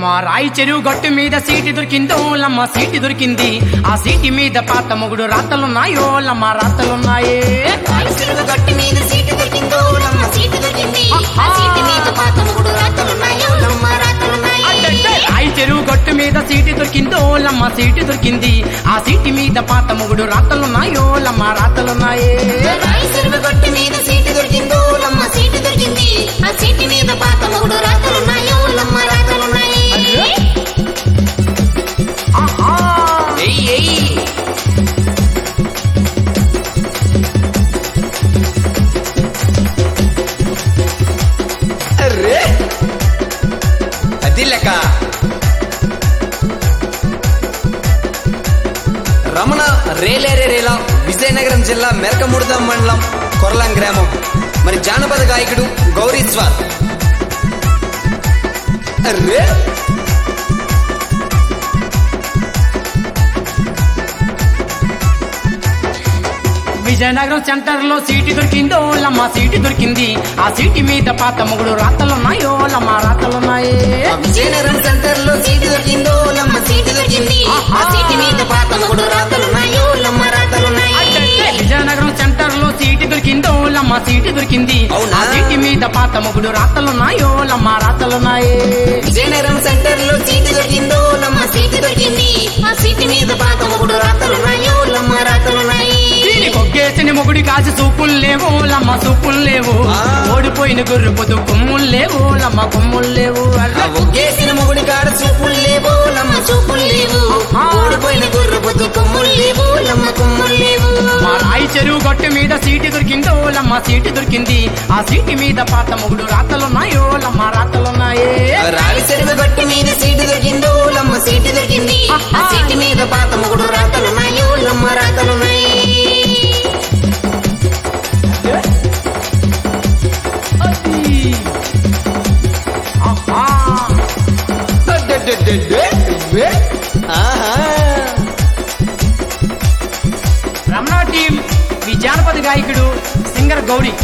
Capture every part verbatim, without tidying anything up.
లమ్మ రాయి చెరువు గట్టు మీద సీటు దొరికిందో లమ్మ సీటు దొరికింది. ఆ సీటి మీద పాత మొగుడు రాతలున్నాయో లమ్మ రాతలున్నాయే. రాయి చెరువు గట్టు మీద సీటు దొరికిందో లమ్మ సీటు దొరికింది. ఆ సీటు మీద పాత మొగుడు రాతలున్నాయో లమ్మ రాతలున్నాయి. రాయి చెరువు గట్టు మీద సీటు దొరికిందో లమ్మ సీటు దొరికింది. ఆ సీటి మీద పాత మొగుడు రాతలున్నాయో లమ్మ రాతలున్నాయే. రాయి చెరువు గట్టు మీద సీటు దొరికిందో లమ్మ సీటు దొరికింది. ఆ సీటు మీద పాత మొగుడు రాతలున్నాయో లమ్మ రాతలున్నాయి. అరే అది లెక్క రమణ రేలేరే రేలా విజయనగరం జిల్లా మెరకముడదం మండలం కొరలాం గ్రామం. మరి జానపద గాయకుడు గౌరీశ్వర్. అరే విజయనగరం సెంటర్ లో సీటు దొరికిందో లమ్మ సీటు దొరికింది. ఆ సీటి మీద పాత మొగుడు రాతలున్నాయో లమ్మ రాతలున్నాయే. విజయనగరం సెంటర్ లో సీటు దొరికిందో లమ్మ సీటు దొరికింది. ఆ సీటు మీద పాత మొగుడు రాతలున్నాయో లమ్మ రాతలున్నాయి. విజయనగరం సెంటర్ లో సీటు దొరికిందో లమ్మ సీటు దొరికింది. అవునా? ఆ సీటి మీద పాత మొగుడు రాతలున్నాయో లమ్మ రాతలున్నాయే. విజయనగరం సెంటర్ లో సీటు దొరికిందో లమ్మ సీటు దొరికింది. ఆ సీటు మీద పాత మొగుడు రాతలున్నాయో లమ్మ రాతలున్నాయి. ఒగ్గేసిన మొగుడి కాసి సూపులు లేవు లమ్మ సూపులు లేవు. ఓడిపోయిన గొర్రె పొద్దు కొమ్ములు లేవు లమ్మ కొమ్ములు లేవు. ఒగ్గేసిన మొగుడి కాడ చూపులు లేవు లమ్మ చూపులు లేవు. ఓడిపోయిన గుర్ర పొద్దు కొమ్ములు లేవు లమ్మ కొమ్ములు లేవు. మా రాయి చెరువు గట్టు మీద సీటు దొరికిందో లమ్మ సీటు దొరికింది. ఆ సీటు మీద పాత మొగుడు రాతలున్నాయో లమ్మ రాతలున్నాయే. రాయి చెరువు గట్టు మీద సీటు దొరికిందో లమ్మ సీటు దొరికింది. ఆ సీటు మీద పాత మొగుడు రాతలున్నాయో లమ్మ రాతలున్నాయి. రమణ టీం మీ జానపద గాయకుడు సింగర్ గౌరీ.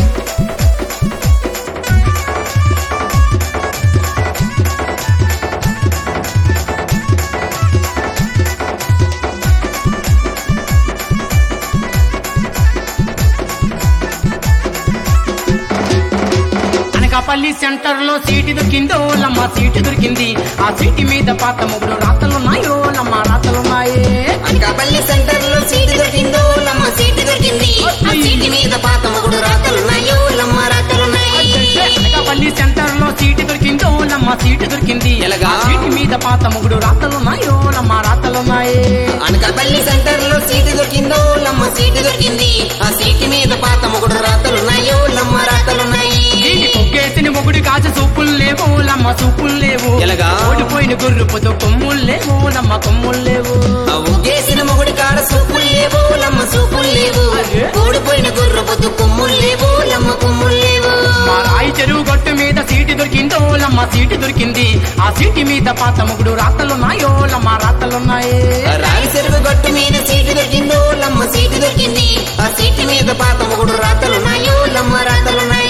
అనకాపల్లి సెంటర్ లో సీటు దొరికిందో లమ్మ సీటు దొరికింది. ఆ సీటు మీద పాత మొగుడు రాతలున్నాయో లమ్మ రాతలున్నాయే. అనకాపల్లి సెంటర్ లో సీటు దొరికిందో లమ్మ సీటు దొరికింది. ఆ సీటు మీద పాత మొగుడు రాతలున్నాయో లమ్మ రాతలున్నాయి. అనకాపల్లి సెంటర్ లో సీటు దొరికిందో లమ్మ సీటు దొరికింది. ఎలాగా? ఆ సీటు మీద పాత మొగుడు రాతలున్నాయో లమ్మ రాతలున్నాయే. అనకాపల్లి సెంటర్ లో సీటు దొరికిందో లమ్మ సీటు దొరికింది. ఆ సీటు మీద పాత మొగుడు రాతలున్నాయో లమ్మ రాతలున్నాయి. కొగ్గేసిన మొగుడి కాసి సూపులు లేవు లమ్మ సూపులు లేవు. ఎలాగా? ఓడిపోయిన గొర్రె పొద్దు కొమ్ములు లేవు లమ్మ కొమ్ములు లేవు. ఒగ్గేసిన మొగుడి కాడ సూపులు లేవు లమ్మ సూపులు లేవు. ఓడిపోయిన గుర్ర పొద్దు కొమ్ములు లేవు లమ్మ కొమ్ములు లేవు. మా రాయి చెరువు గట్టు మీద సీటు దొరికిందో లమ్మ సీటు దొరికింది. ఆ సీటు మీద పాత మొగుడు రాతలున్నాయో లమ్మ రాతలున్నాయే. రాయి చెరువు గట్టు మీద సీటు దొరికిందో లమ్మ సీటు దొరికింది. ఆ సీటు మీద పాత మొగుడు రాతలున్నాయో లమ్మ రాతలున్నాయి.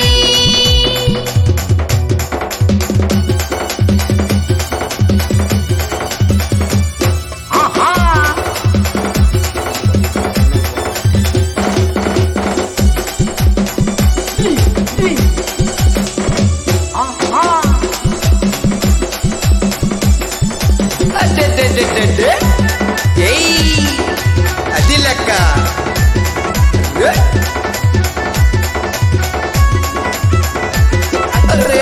అది లెక్క అరే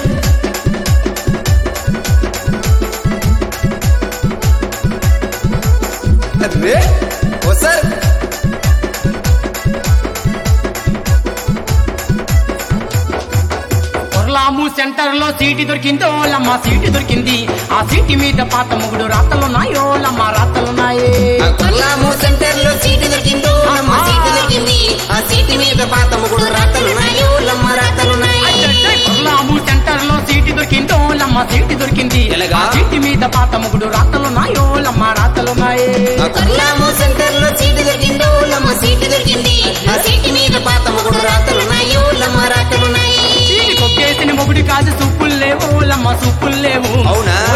అరే ఓ సార్ కొర్లాము సెంటర్ లో సీటు దొరికిందో లమ్మ సీటు దొరికింది. ఆ సీటు మీద పాత మొగుడు రాతలున్నాయో లమ్మ రాతలున్నాయే. కొల్లాము సెంటర్ లో సీటు దొరికిందో లమ్మ సీటు దొరికింది. ఆ సీటు మీద పాత మొగుడు రాతలున్నాయో లమ్మ రాతలున్నాయి. కొర్లాము సెంటర్ లో సీటు దొరికిందో లమ్మ సీటు దొరికింది. ఎలాగా? ఆ సీటు మీద పాత మొగుడు రాతలున్నాయో లమ్మ రాతలున్నాయే. కొల్లాము సెంటర్ లో సీటు దొరికిందో లమ్మ సీటు దొరికింది. ఆ సీటు మీద పాత మొగుడు రాతలున్నాయో లమ్మ రాతలున్నాయి. కొగ్గేసిన మొగుడి కాసి సూపులు లేవు లమ్మ సూపులు లేవు. అవునా? ఓడిపోయిన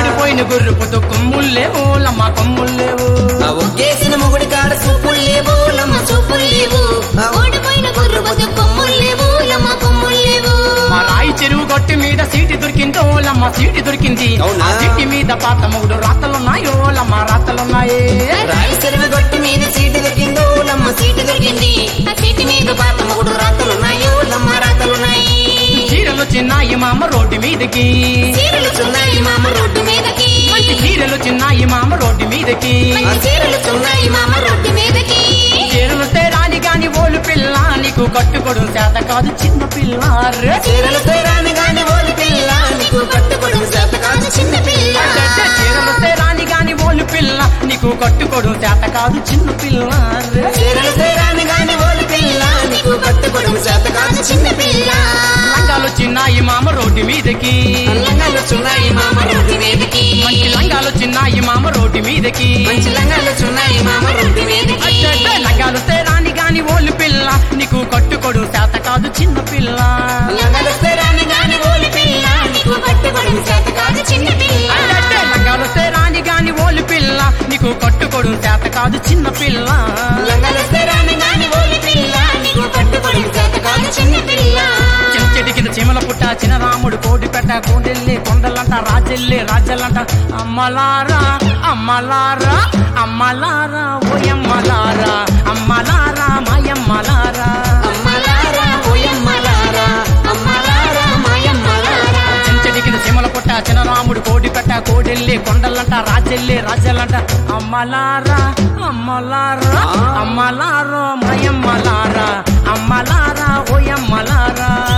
గుర్రుపుతూ కొమ్ములు లేవు లమ్మ కొమ్ములు లేవు ఆ ఒగ్గేసిన మొగుడి కాడ చూపులు లేవు లమ్మ చూపులు లేవు ఓడిపోయిన గుర్రు బతు కొమ్ములు లేవు లమ్మ కొమ్ములు లేవు మా రాయి చెరువు గొట్టి మీద సీటి దొరికిందో లమ్మ సీటి దొరికింది అవునా? ఆ సీటి మీద పాత మొగుడు రాతలున్నాయో లమ్మ రాతలున్నాయే రాయి చెరువు గొట్టు మీద సీటు దొరికిందో లమ్మ సీటు దొరికింది ఆ సీటు మీద పాత మొగుడు రాతలున్నాయో లమ్మ రాతలున్నాయి చీరలు చిన్నాయి మామ రోడ్డు మీదకి చీరలు చున్నాయి మామ రోడ్డు మీదకి మంచి చీరలు చిన్నాయి మామ రోడ్డు మీదకి మంచి చీరలు చున్నాయి మామ రోడ్డు మీదకి చీరలు తేరాని గాని ఓలు పిల్ల నీకు కట్టుకోవడం చేత కాదు చిన్న పిల్ల రే. చీరలు తేరాని గాని ఓలు పిల్ల నీకు కట్టుకోవడం చేత కాదు చిన్న పిల్ల అడ్డడ్డ చీరలు తేరాని గాని ఓలు పిల్ల నీకు కట్టుకోవడం చేత కాదు చిన్న పిల్ల రే. చీరలు తేరాని గాని ఓలు పిల్ల నీకు కట్టుకోవడం చేత కాదు చిన్న పిల్ల లంగాలు చిన్నాయి మామ రోడ్డు మీదకి లంగాలు చున్నాయి మామ రోడ్డు మీదకి మంచి లంగాలు చిన్నాయి మామ రోడ్డు మీదకి మంచి లంగాలు చున్నాయి మామ రోడ్డు మీదకి అడ్డడ్డ లంగాలు తేరాని గాని ఓలు పిల్ల నీకు కట్టుకోవడం చేత కాదు చిన్న పిల్ల లంగాలు తేరాని గాని ఓలు పిల్ల నీకు కట్టుకోవడం చేత కాదు చిన్న పిల్ల అడ్డడ్డ లంగాలు తేరాని గాని ఓలు పిల్ల నీకు కట్టుకోవడం చేత కాదు చిన్న పిల్ల లంగాలు తేరాని గాని ఓలు పిల్ల నీకు కట్టుకోవడం చేత కాదు చిన్న పిల్ల చెంచెటి కింద చీమల పుట్ట చిన్న రాముడు కోడి పెట్ట కోడెల్లి కొండలంట రాజెల్లి రాజల్లంట అమ్మలారా అమ్మలారా అమ్మలారా ఓయమ్మలారా అమ్మలారా మాయమ్మలారా అమ్మలారా ఓయమ్మలారా అమ్మలారా మాయమ్మలారా చెంచెటి కింద చీమల పుట్ట చిన్న రాముడు కోడి పెట్ట కోడెల్లి కొండలంట రాజెల్లి రాజల్లంట అమ్మలారా అమ్మలారా అమ్మలారో మాయమ్మలారా అమ్మలారా ఓయమ్మలారా